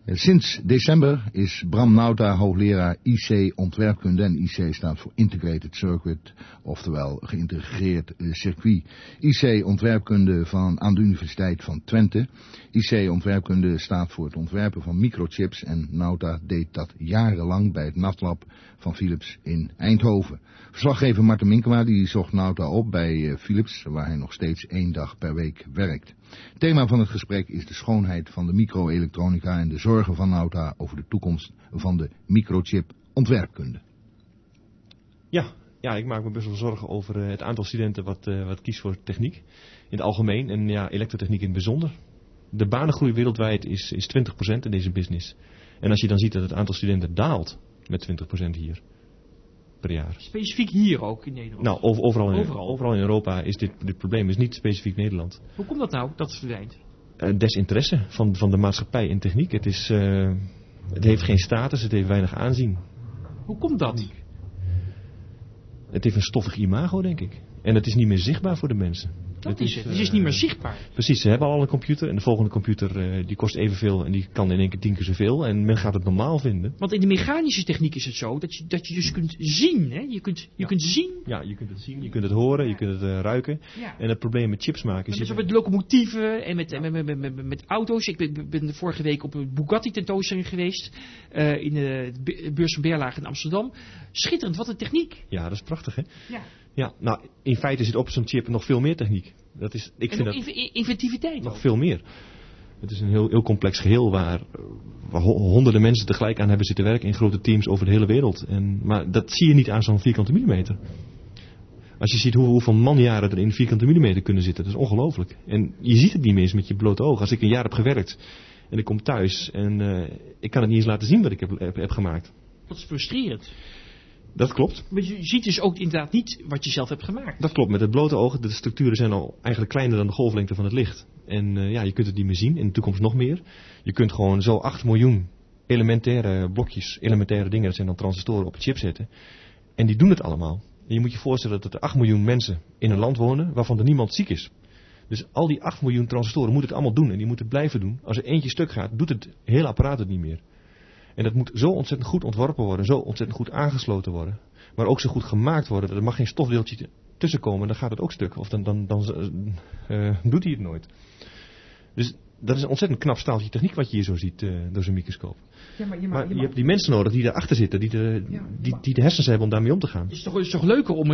Sinds december is Bram Nauta hoogleraar IC ontwerpkunde en IC staat voor Integrated Circuit, oftewel geïntegreerd circuit. IC ontwerpkunde aan de Universiteit van Twente. IC ontwerpkunde staat voor het ontwerpen van microchips en Nauta deed dat jarenlang bij het NatLab van Philips in Eindhoven. Verslaggever Marten Minkema die zocht Nauta op bij Philips, waar hij nog steeds 1 dag per week werkt. Het thema van het gesprek is de schoonheid van de microelektronica en de zorgen van Nauta over de toekomst van de microchip ontwerpkunde. Ja, ik maak me best wel zorgen over het aantal studenten wat kiest voor techniek in het algemeen en elektrotechniek in het bijzonder. De banengroei wereldwijd is 20% in deze business. En als je dan ziet dat het aantal studenten daalt met 20% hier per jaar. Specifiek hier ook in Nederland? Nou, overal in Europa is dit probleem is niet specifiek Nederland. Hoe komt dat nou, dat het verdwijnt? Desinteresse van de maatschappij in techniek. Het heeft geen status, het heeft weinig aanzien. Hoe komt dat? Het heeft een stoffig imago, denk ik. En het is niet meer zichtbaar voor de mensen. Dat is het. Het is niet meer zichtbaar. Precies, ze hebben al een computer en de volgende computer die kost evenveel en die kan in één keer 10 keer zoveel en men gaat het normaal vinden. Want in de mechanische techniek is het zo dat je dus kunt zien, hè? Je kunt zien. Ja, je kunt het zien, je kunt het horen, je kunt het ruiken. Ja. En het probleem met chips maken is... Dus met locomotieven en met auto's. Ik ben vorige week op een Bugatti tentoonstelling geweest in de beurs van Berlage in Amsterdam. Schitterend, wat een techniek. Ja, dat is prachtig, hè? Ja. Ja, nou, in feite zit op zo'n chip nog veel meer techniek. Ik vind dat inventiviteit nog ook. Veel meer. Het is een heel complex geheel waar honderden mensen tegelijk aan hebben zitten werken in grote teams over de hele wereld. Maar dat zie je niet aan zo'n vierkante millimeter. Als je ziet hoeveel manjaren er in vierkante millimeter kunnen zitten, dat is ongelooflijk. En je ziet het niet meer eens met je blote oog. Als ik een jaar heb gewerkt en ik kom thuis en ik kan het niet eens laten zien wat ik heb gemaakt. Dat is frustrerend. Dat klopt. Maar je ziet dus ook inderdaad niet wat je zelf hebt gemaakt. Dat klopt. Met het blote oog, de structuren zijn al eigenlijk kleiner dan de golflengte van het licht. En je kunt het niet meer zien. In de toekomst nog meer. Je kunt gewoon zo 8 miljoen elementaire blokjes, elementaire dingen, dat zijn dan transistoren, op een chip zetten. En die doen het allemaal. En je moet je voorstellen dat er 8 miljoen mensen in een land wonen waarvan er niemand ziek is. Dus al die 8 miljoen transistoren moeten het allemaal doen en die moeten het blijven doen. Als er eentje stuk gaat, doet het hele apparaat het niet meer. En dat moet zo ontzettend goed ontworpen worden, zo ontzettend goed aangesloten worden. Maar ook zo goed gemaakt worden, er mag geen stofdeeltje tussenkomen, dan gaat het ook stuk. Of dan doet hij het nooit. Dus dat is een ontzettend knap staaltje techniek wat je hier zo ziet door zo'n microscoop. Maar je hebt die mensen nodig die erachter zitten, die de hersens hebben om daarmee om te gaan. Het is toch leuker om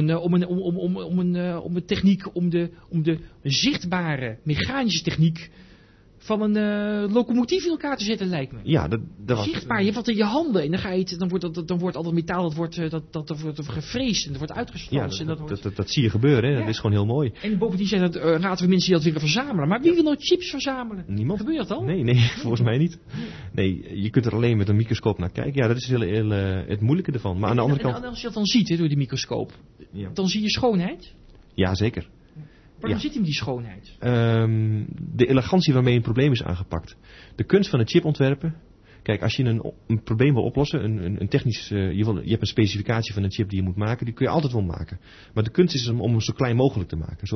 een techniek, om de zichtbare mechanische techniek van een locomotief in elkaar te zetten, lijkt me. Ja, dat was... Zichtbaar, je hebt wat in je handen en dan wordt al dat metaal dat wordt gevreesd en dat wordt uitgesloten. Ja, dat zie je gebeuren, hè? Dat is gewoon heel mooi. En bovendien zijn dat raden we mensen die dat willen verzamelen. Maar wie wil nou chips verzamelen? Niemand. Gebeurt dat al? Nee, volgens mij niet. Nee, je kunt er alleen met een microscoop naar kijken. Ja, dat is het moeilijke ervan. Maar aan de andere kant... En als je dat dan ziet, hè, door die microscoop, dan zie je schoonheid? Ja, zeker. Waarom zit hem die schoonheid? De elegantie waarmee een probleem is aangepakt. De kunst van een chip ontwerpen. Kijk, als je een probleem wil oplossen, een technisch, je hebt een specificatie van een chip die je moet maken, die kun je altijd wel maken. Maar de kunst is om hem zo klein mogelijk te maken.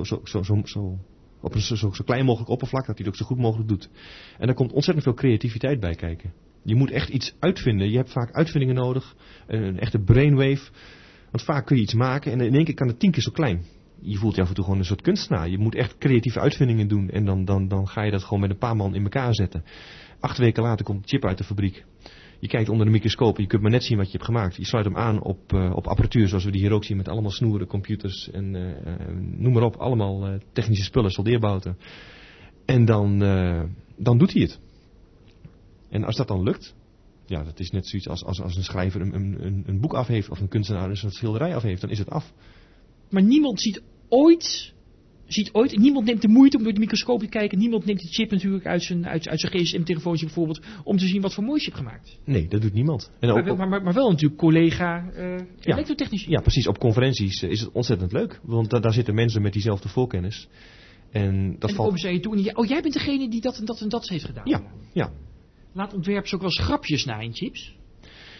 Op een zo klein mogelijk oppervlak, dat hij het ook zo goed mogelijk doet. En daar komt ontzettend veel creativiteit bij kijken. Je moet echt iets uitvinden. Je hebt vaak uitvindingen nodig. Een echte brainwave. Want vaak kun je iets maken en in één keer kan het 10 keer zo klein. Je voelt je af en toe gewoon een soort kunstenaar. Je moet echt creatieve uitvindingen doen. En dan ga je dat gewoon met een paar man in elkaar zetten. 8 weken later komt de chip uit de fabriek. Je kijkt onder de microscoop. Je kunt maar net zien wat je hebt gemaakt. Je sluit hem aan op apparatuur zoals we die hier ook zien. Met allemaal snoeren, computers en noem maar op. Allemaal technische spullen, soldeerbouten. En dan doet hij het. En als dat dan lukt. Ja, dat is net zoiets als een schrijver een boek af heeft. Of een kunstenaar een schilderij af heeft. Dan is het af. Maar niemand ziet ooit, niemand neemt de moeite om door de microscoop te kijken. Niemand neemt de chip natuurlijk uit zijn gsm-telefoontje bijvoorbeeld, om te zien wat voor moois je hebt gemaakt. Nee, dat doet niemand. En maar wel natuurlijk collega elektrotechnici. Ja, precies. Op conferenties is het ontzettend leuk. Want daar zitten mensen met diezelfde voorkennis. En komen zij je toe en jij bent degene die dat en dat en dat heeft gedaan. Ja. Laat ontwerpers ook wel eens grapjes na in chips?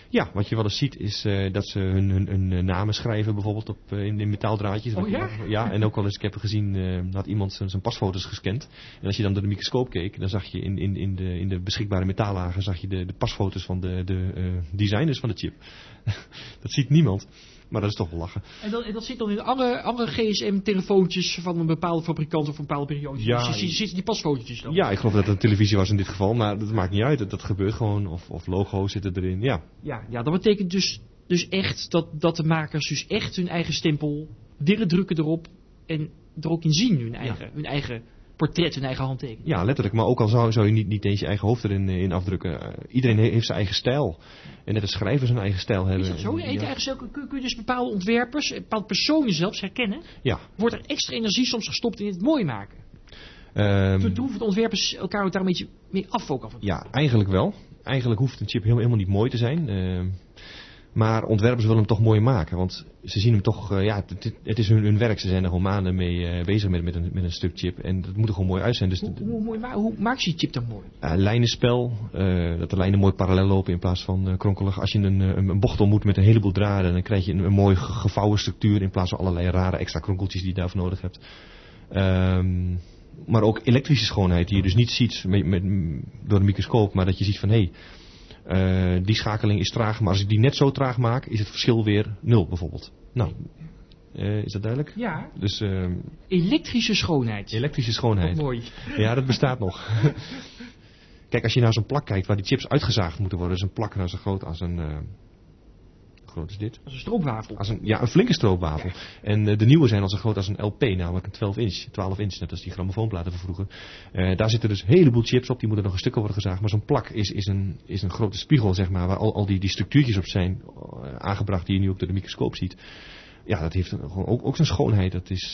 Ja, wat je wel eens ziet is dat ze hun namen schrijven bijvoorbeeld in metaaldraadjes. Oh ja? Ja, en ook wel eens, ik heb gezien, had iemand zijn pasfoto's gescand. En als je dan door de microscoop keek, dan zag je in de beschikbare metallagen zag je de pasfoto's van de designers van de chip. Dat ziet niemand. Maar dat is toch wel lachen. En dat zit dan in andere GSM-telefoontjes van een bepaalde fabrikant of een bepaalde periode. Ja, dus zitten die pasfotootjes dan? Ja, ik geloof dat het een televisie was in dit geval, maar dat maakt niet uit. Dat gebeurt gewoon. Of logo's zitten erin, ja. Ja, dat betekent dus echt dat de makers dus echt hun eigen stempel willen drukken erop en er ook in zien hun eigen portret, hun eigen handtekening. Ja, letterlijk. Maar ook al zou je niet eens je eigen hoofd erin afdrukken. Iedereen heeft zijn eigen stijl. En net als schrijvers zijn eigen stijl hebben. Is dat zo? Kun je dus bepaalde ontwerpers, bepaalde personen zelfs herkennen? Ja. Wordt er extra energie soms gestopt in het mooi maken? Toen hoeven de ontwerpers elkaar ook daar een beetje mee af ook af. Ja, eigenlijk wel. Eigenlijk hoeft een chip helemaal niet mooi te zijn. Maar ontwerpers willen hem toch mooi maken. Want ze zien hem toch... het is hun werk. Ze zijn er gewoon maanden mee bezig met een stuk chip. En dat moet er gewoon mooi uit zijn. Dus hoe maakt je chip dan mooi? Lijnenspel. Dat de lijnen mooi parallel lopen in plaats van kronkelig. Als je een bocht moet met een heleboel draden... dan krijg je een mooi gevouwen structuur... in plaats van allerlei rare extra kronkeltjes die je daarvoor nodig hebt. Maar ook elektrische schoonheid. Die je dus niet ziet door de microscoop. Maar dat je ziet van... die schakeling is traag, maar als ik die net zo traag maak, is het verschil weer 0 bijvoorbeeld. Nou, is dat duidelijk? Ja. Dus, elektrische schoonheid. Elektrische schoonheid. Wat mooi. Ja, dat bestaat nog. Kijk, als je naar zo'n plak kijkt waar die chips uitgezaagd moeten worden, is een plak nou zo groot als een... hoe groot is dit? Als een stroopwafel. Een flinke stroopwafel. Ja. En de nieuwe zijn al zo groot als een LP, namelijk een 12 inch, net als die grammofoonplaten van vroeger. Daar zitten dus een heleboel chips op, die moeten nog een stukken worden gezaagd. Maar zo'n plak is een grote spiegel, zeg maar, waar al die structuurtjes op zijn aangebracht die je nu ook door de microscoop ziet. Ja, dat heeft gewoon ook zijn schoonheid. Dat is,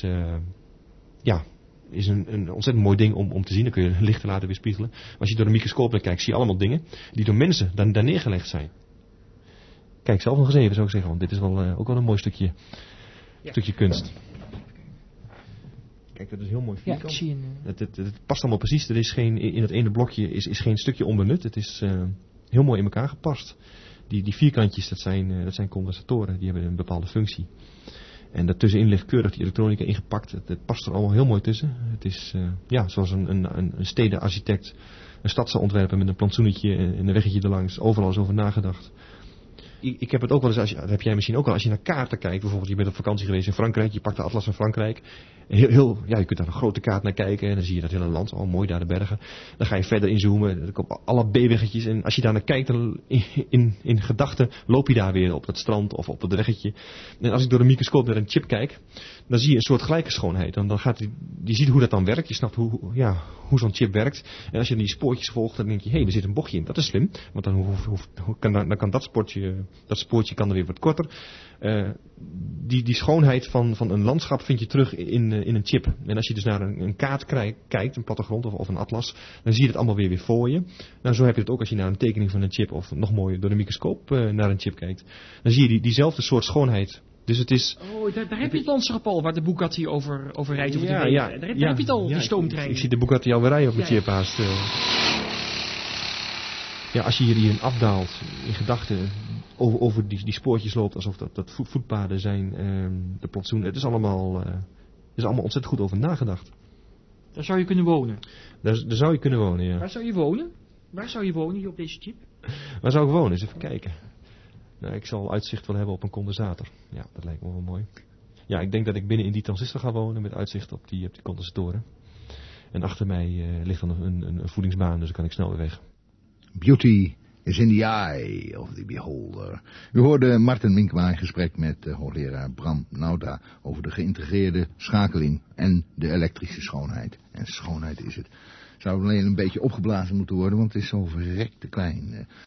is een ontzettend mooi ding om te zien. Dan kun je lichten laten weerspiegelen. Maar als je door de microscoop naar kijkt, zie je allemaal dingen die door mensen daar neergelegd zijn. Kijk zelf nog eens even, zou ik zeggen, want dit is wel, ook wel een mooi stukje kunst. Kijk, dat is heel mooi vierkant. Ja, ik zie het past allemaal precies. Er is in het ene blokje is geen stukje onbenut. Het is heel mooi in elkaar gepast. Die vierkantjes, dat zijn condensatoren. Die hebben een bepaalde functie. En daartussenin ligt keurig die elektronica ingepakt. Het past er allemaal heel mooi tussen. Het is zoals een stedenarchitect een stad zou ontwerpen met een plantsoenetje en een weggetje erlangs. Overal is over nagedacht. Ik heb het ook wel eens, dat heb jij misschien ook wel, als je naar kaarten kijkt, bijvoorbeeld je bent op vakantie geweest in Frankrijk, je pakt de atlas van Frankrijk, je kunt daar een grote kaart naar kijken en dan zie je dat hele land, mooi daar de bergen. Dan ga je verder inzoomen, dan komen alle B-weggetjes en als je daar naar kijkt, dan in gedachten loop je daar weer op dat strand of op het weggetje. En als ik door de microscoop naar een chip kijk, dan zie je een soort gelijke schoonheid. Dan je ziet hoe dat dan werkt, je snapt hoe zo'n chip werkt. En als je die spoortjes volgt, dan denk je, er zit een bochtje in, dat is slim, want dan kan dat spoortje kan er weer wat korter. Die schoonheid van een landschap vind je terug in een chip. En als je dus naar een kaart kijkt, een plattegrond of een atlas, dan zie je het allemaal weer voor je. Nou, zo heb je het ook als je naar een tekening van een chip of nog mooier door de microscoop naar een chip kijkt. Dan zie je diezelfde soort schoonheid. Dus het is... Oh, daar heb je het landschap al, waar de Bugatti over rijdt. Daar heb je het al, die stoomtrein. Ik zie de Bugatti alweer rijden op de chip haast. Ja, als je hierin afdaalt, in gedachten, over die spoortjes loopt, alsof dat voetpaden zijn, de plantsoen. Het is allemaal ontzettend goed over nagedacht. Daar zou je kunnen wonen? Daar zou je kunnen wonen, ja. Waar zou je wonen? Waar zou je wonen hier op deze chip? Waar zou ik wonen? Eens even kijken. Nou, ik zal uitzicht willen hebben op een condensator. Ja, dat lijkt me wel mooi. Ja, ik denk dat ik binnen in die transistor ga wonen met uitzicht op die condensatoren. En achter mij ligt dan een voedingsbaan, dus dan kan ik snel weer weg. Beauty is in the eye of the beholder. U hoorde Martin Minkema in gesprek met hoogleraar Bram Nauta over de geïntegreerde schakeling en de elektrische schoonheid. En schoonheid is het. Zou alleen een beetje opgeblazen moeten worden, want het is zo verrekte klein.